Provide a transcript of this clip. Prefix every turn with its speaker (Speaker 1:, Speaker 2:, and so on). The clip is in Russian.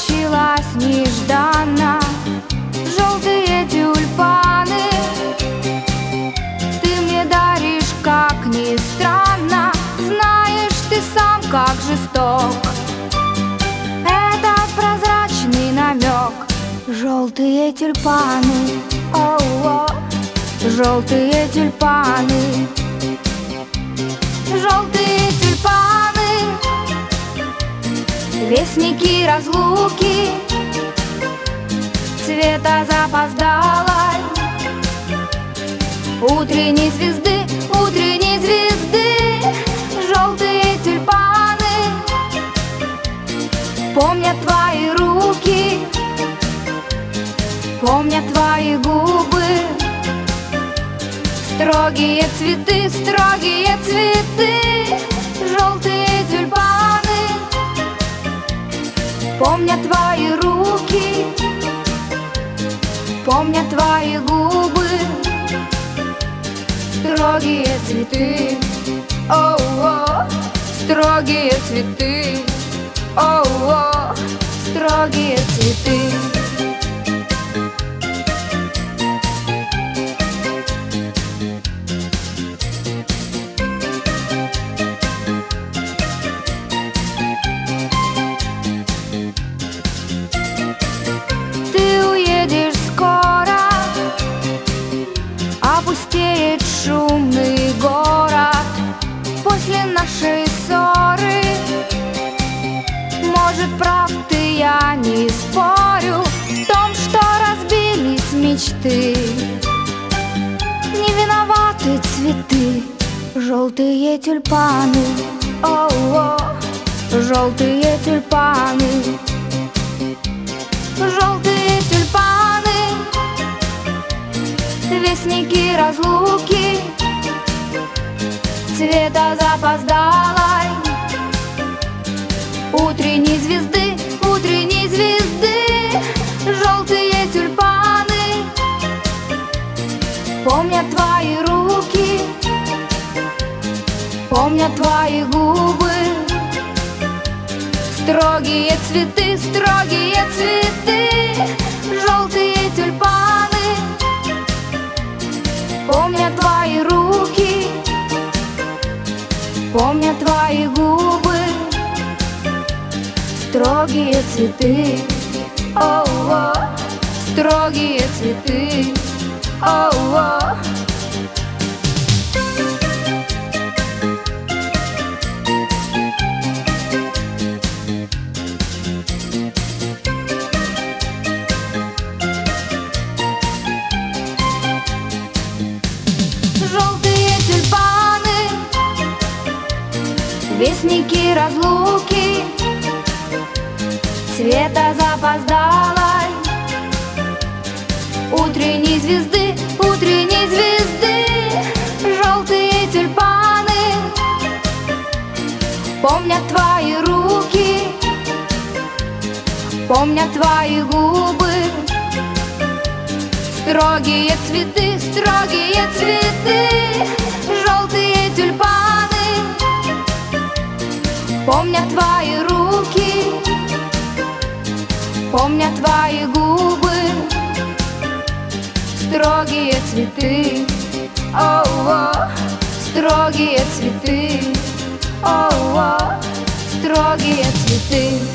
Speaker 1: случилось нежданно. Желтые тюльпаны ты мне даришь, как ни странно. Знаешь ты сам, как жесток этот прозрачный намек. Желтые тюльпаны, оу-оу, желтые тюльпаны, желтые тюльпаны, вестники разлуки, цвета запоздалой утренней звезды, утренней звезды. Желтые тюльпаны помнят твои руки, помнят твои губы. Строгие цветы, строгие цветы. Желтые тюльпаны помнят твои руки, помнят твои губы. Строгие цветы, оу-оу, строгие цветы, оу-оу, строгие цветы. Опустеет шумный город после нашей ссоры. Может, прав ты, я не спорю в том, что разбились мечты. Не виноваты цветы, желтые тюльпаны, оу-оу, желтые тюльпаны, желтые тюльпаны, вестники разлуки, цвета запоздалой утренней звезды, утренней звезды. Желтые тюльпаны помнят твои руки, помнят твои губы. Строгие цветы, строгие цветы. Желтые тюльпаны помнят твои руки, помнят твои губы. Строгие цветы, оу-оу, строгие цветы, оу-оу. Желтые тюльпаны, вестники разлуки, цвета запоздалой утренней звезды, утренней звезды. Желтые тюльпаны помнят твои руки, помнят твои губы. Строгие цветы, строгие цветы. Желтые тюльпаны помнят твои руки, помнят твои губы. Строгие цветы, оу-оу, строгие цветы, оу-оу, строгие цветы.